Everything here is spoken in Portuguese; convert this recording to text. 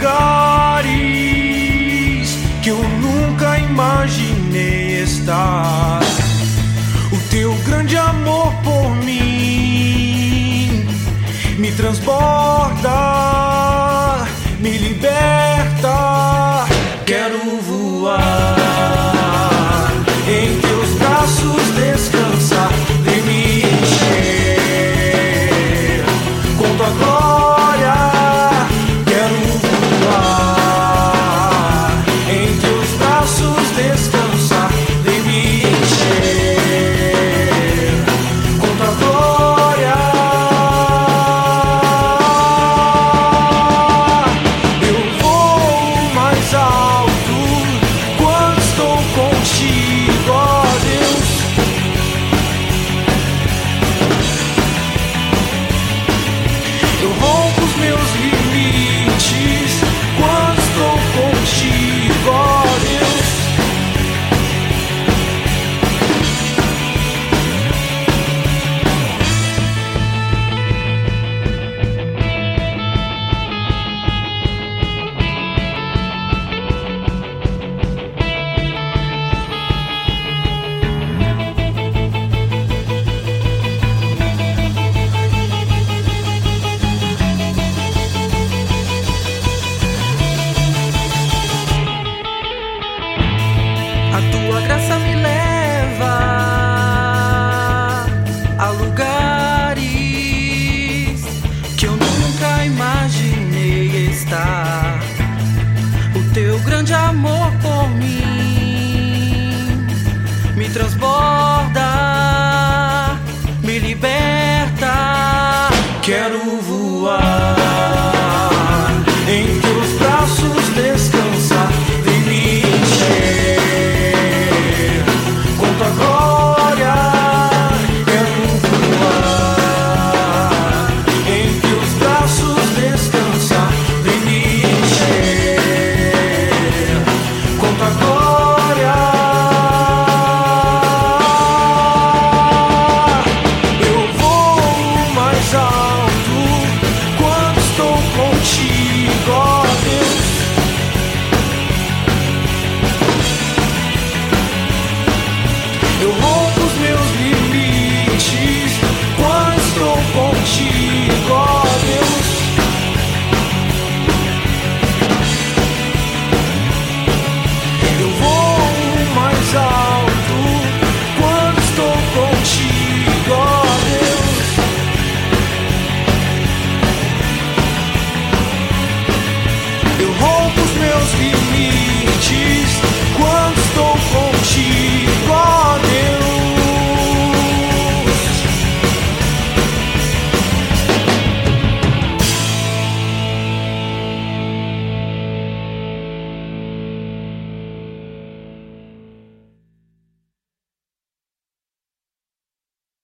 lugares que eu nunca imaginei estar. O teu grande amor por mim me transborda, me liberta. Quero voar em teus braços, descansar, vem me encher com tua glória. Quero voar em teus braços, descansar, vem me encher com tua glória. Eu vou mais alto quando estou contigo, ó Deus. Eu rompo os meus limites quando estou contigo, ó Deus. A tua graça me leva a lugares que eu nunca imaginei estar. O teu grande amor por mim me transborda, me liberta. Quero